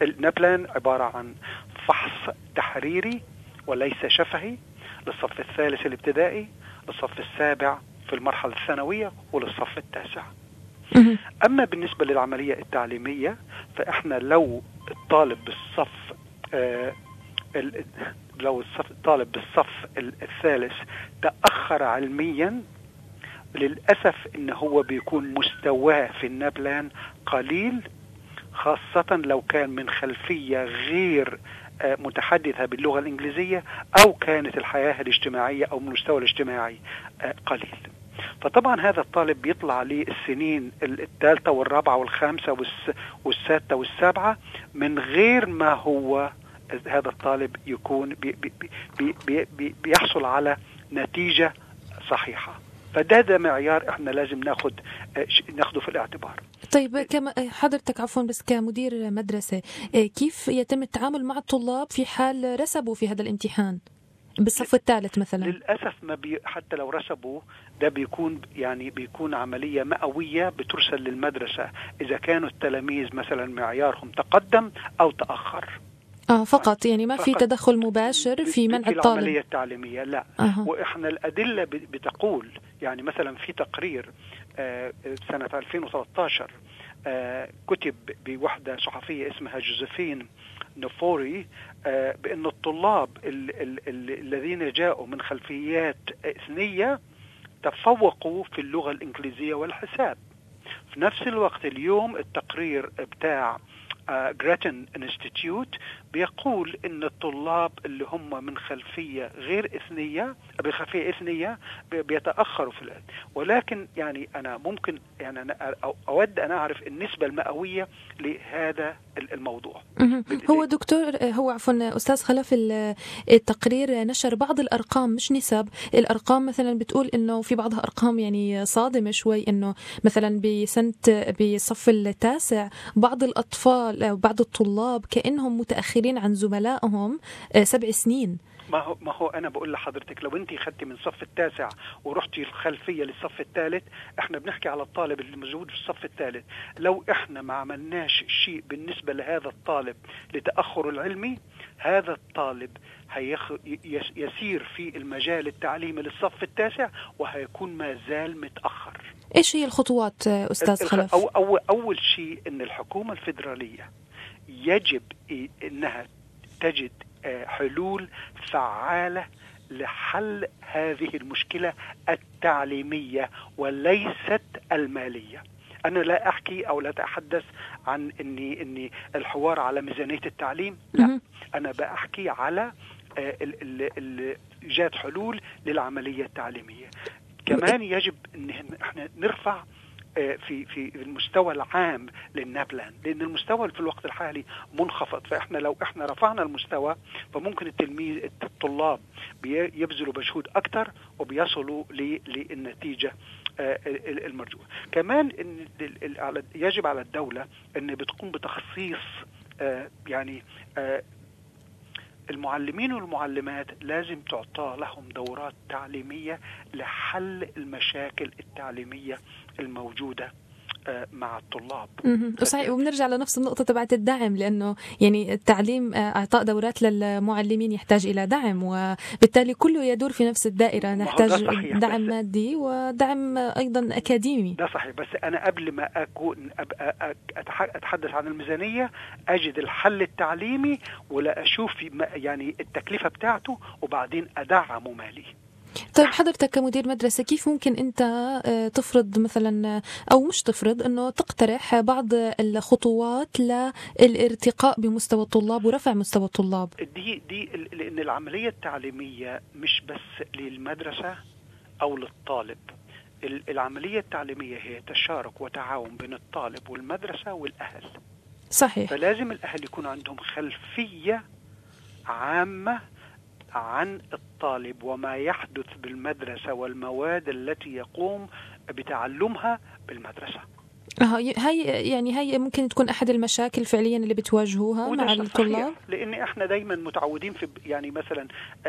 النابلان عبارة عن فحص تحريري وليس شفهي للصف الثالث الابتدائي، للصف السابع في المرحلة الثانوية، وللصف التاسع. أما بالنسبة للعملية التعليمية فإحنا لو الطالب بالصف الطالب بالصف الثالث تأخر علميا، للأسف إن هو بيكون مستواه في النابلان قليل، خاصة لو كان من خلفية غير متحدثة باللغة الإنجليزية، أو كانت الحياة الاجتماعية أو المستوى الاجتماعي قليل. فطبعا هذا الطالب بيطلع للسنين الثالثة والرابعة والخامسة والسادسة والسابعة من غير ما هو هذا الطالب يكون بيحصل على نتيجة صحيحة. فده معيار احنا لازم ناخده في الاعتبار. طيب كما حضرتك عفوا بس كمدير مدرسة، كيف يتم التعامل مع الطلاب في حال رسبوا في هذا الامتحان بالصف الثالث مثلا؟ للأسف حتى لو رسبوا ده بيكون عملية مئوية بترسل للمدرسة إذا كانوا التلاميذ مثلا معيارهم تقدم أو تأخر. فقط يعني ما في تدخل مباشر في منع الطالب في العملية التعليمية، لا. وإحنا الأدلة بتقول يعني مثلا في تقرير سنة 2013 كتب بوحدة صحفية اسمها جوزيفين نفوري بأن الطلاب الذين جاءوا من خلفيات إثنية تفوقوا في اللغة الإنجليزية والحساب. في نفس الوقت اليوم التقرير بتاع جريتن انستيتيوت بيقول ان الطلاب اللي هم من خلفية غير إثنية بخلفية إثنية بيتأخروا في العلم. ولكن يعني أنا ممكن يعني أنا أود أن أعرف النسبة المئوية لهذا الموضوع. هو دكتور، هو عفوا أستاذ خلف، التقرير نشر بعض الأرقام مش نسب. الأرقام مثلا بتقول إنه في بعضها أرقام يعني صادمة شوي، إنه مثلا بصف التاسع بعض الأطفال أو بعض الطلاب كأنهم متأخرين عن زملائهم 7 سنين. ما هو أنا بقول لحضرتك لو أنت خدتي من الصف التاسع ورحتي الخلفية للصف الثالث، إحنا بنحكي على الطالب اللي موجود في الصف الثالث. لو إحنا ما عملناش شيء بالنسبة لهذا الطالب لتأخر العلمي، هذا الطالب يسير في المجال التعليمي للصف التاسع وهيكون ما زال متأخر. إيش هي الخطوات أستاذ خلف؟ أول شيء إن الحكومة الفيدرالية يجب إنها تجد حلول فعالة لحل هذه المشكلة التعليمية وليست المالية. أنا لا أحكي أو لا أتحدث عن إني الحوار على ميزانية التعليم، لا. أنا بأحكي على إيجاد حلول للعملية التعليمية. كمان يجب إن إحنا نرفع في المستوى العام للنابلان، لأن المستوى في الوقت الحالي منخفض. فإحنا لو إحنا رفعنا المستوى فممكن الطلاب يبذلوا مجهود أكتر وبيصلوا للنتيجة المرجوة. كمان إن يجب على الدولة أن بتقوم بتخصيص يعني المعلمين والمعلمات لازم تعطى لهم دورات تعليمية لحل المشاكل التعليمية الموجودة مع الطلاب. صحيح. وبنرجع لنفس النقطة تبعت الدعم، لأنه يعني التعليم إعطاء دورات للمعلمين يحتاج إلى دعم، وبالتالي كله يدور في نفس الدائرة. نحتاج دعم مادي ودعم أيضا أكاديمي. ده صحيح. بس أنا قبل ما أتحدث عن الميزانية أجد الحل التعليمي ولا أشوف يعني التكلفة بتاعته وبعدين أدعمه مالي. طيب حضرتك كمدير مدرسة كيف ممكن أنت تفرض مثلا أو مش تفرض أنه تقترح بعض الخطوات للارتقاء بمستوى الطلاب ورفع مستوى الطلاب؟ دي لأن العملية التعليمية مش بس للمدرسة أو للطالب. العملية التعليمية هي تشارك وتعاون بين الطالب والمدرسة والأهل. صحيح. فلازم الأهل يكون عندهم خلفية عامة عن الطالب وما يحدث بالمدرسة والمواد التي يقوم بتعلمها بالمدرسة. هي ممكن تكون أحد المشاكل فعليا اللي بتواجهوها مع الطلاب. لأن إحنا دايما متعودين في يعني مثلا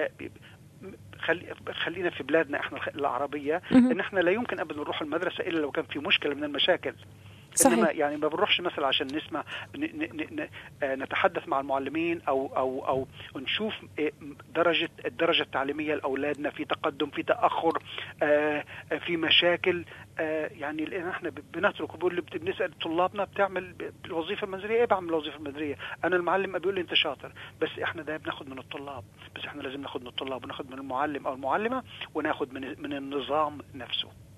خلينا في بلادنا إحنا العربية إن إحنا لا يمكن أبدا نروح المدرسة إلا لو كان في مشكلة من المشاكل. إنما يعني ما بنروحش مثلا عشان نسمع نتحدث مع المعلمين أو نشوف الدرجة التعليمية لأولادنا في تقدم، في تأخر، في مشاكل. يعني لأن احنا بنترك بنسأل طلابنا بتعمل الوظيفة المنزلية ايه؟ بعمل الوظيفة المنزلية. أنا المعلم بيقول لي أنت شاطر، بس احنا ده بناخد من الطلاب، بس احنا لازم ناخد من الطلاب وناخد من المعلم أو المعلمة وناخد من النظام نفسه.